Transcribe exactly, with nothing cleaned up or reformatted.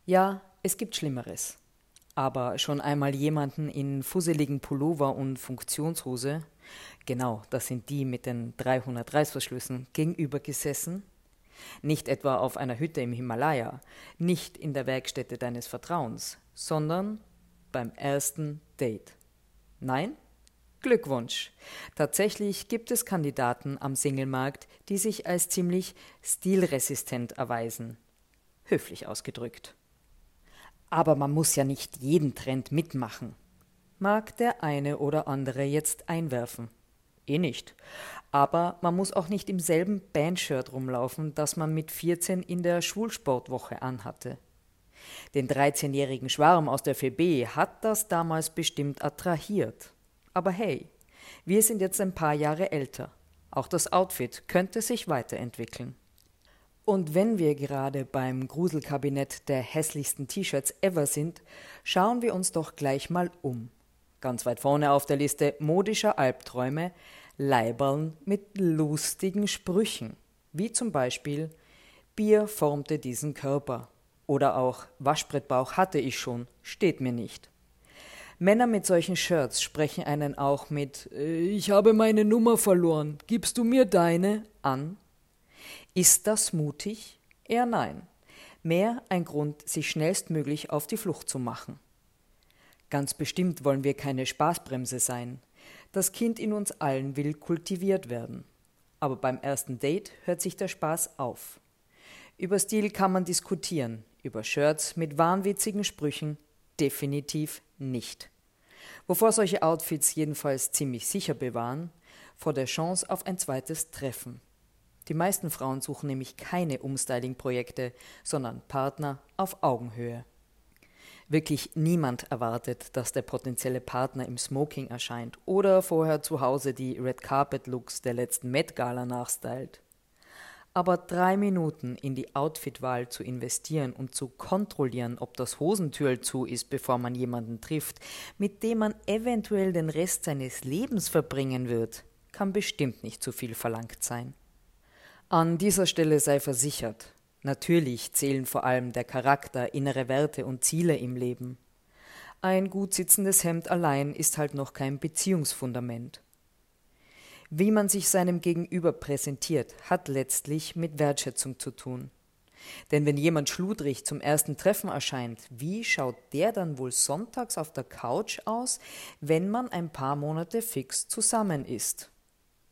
Ja, es gibt Schlimmeres. Aber schon einmal jemanden in fusseligen Pullover und Funktionshose, genau, das sind die mit den dreihundert Reißverschlüssen, gegenüber gesessen? Nicht etwa auf einer Hütte im Himalaya, nicht in der Werkstätte deines Vertrauens, sondern beim ersten Date. Nein? Glückwunsch! Tatsächlich gibt es Kandidaten am Singlemarkt, die sich als ziemlich stilresistent erweisen. Höflich ausgedrückt. Aber man muss ja nicht jeden Trend mitmachen, mag der eine oder andere jetzt einwerfen. Eh nicht. Aber man muss auch nicht im selben Bandshirt rumlaufen, das man mit vierzehn in der Schulsportwoche anhatte. Den dreizehnjährigen Schwarm aus der F E B hat das damals bestimmt attrahiert. Aber hey, wir sind jetzt ein paar Jahre älter. Auch das Outfit könnte sich weiterentwickeln. Und wenn wir gerade beim Gruselkabinett der hässlichsten T-Shirts ever sind, schauen wir uns doch gleich mal um. Ganz weit vorne auf der Liste modischer Albträume, Leiberln mit lustigen Sprüchen, wie zum Beispiel Bier formte diesen Körper oder auch Waschbrettbauch hatte ich schon, steht mir nicht. Männer mit solchen Shirts sprechen einen auch mit Ich habe meine Nummer verloren, gibst du mir deine an? Ist das mutig? Eher nein. Mehr ein Grund, sich schnellstmöglich auf die Flucht zu machen. Ganz bestimmt wollen wir keine Spaßbremse sein. Das Kind in uns allen will kultiviert werden. Aber beim ersten Date hört sich der Spaß auf. Über Stil kann man diskutieren, über Shirts mit wahnwitzigen Sprüchen definitiv nicht. Wovor solche Outfits jedenfalls ziemlich sicher bewahren, vor der Chance auf ein zweites Treffen. Die meisten Frauen suchen nämlich keine Umstyling-Projekte, sondern Partner auf Augenhöhe. Wirklich niemand erwartet, dass der potenzielle Partner im Smoking erscheint oder vorher zu Hause die Red-Carpet-Looks der letzten Met-Gala nachstylt. Aber drei Minuten in die Outfitwahl zu investieren und zu kontrollieren, ob das Hosentürl zu ist, bevor man jemanden trifft, mit dem man eventuell den Rest seines Lebens verbringen wird, kann bestimmt nicht zu viel verlangt sein. An dieser Stelle sei versichert, natürlich zählen vor allem der Charakter, innere Werte und Ziele im Leben. Ein gut sitzendes Hemd allein ist halt noch kein Beziehungsfundament. Wie man sich seinem Gegenüber präsentiert, hat letztlich mit Wertschätzung zu tun. Denn wenn jemand schludrig zum ersten Treffen erscheint, wie schaut der dann wohl sonntags auf der Couch aus, wenn man ein paar Monate fix zusammen ist?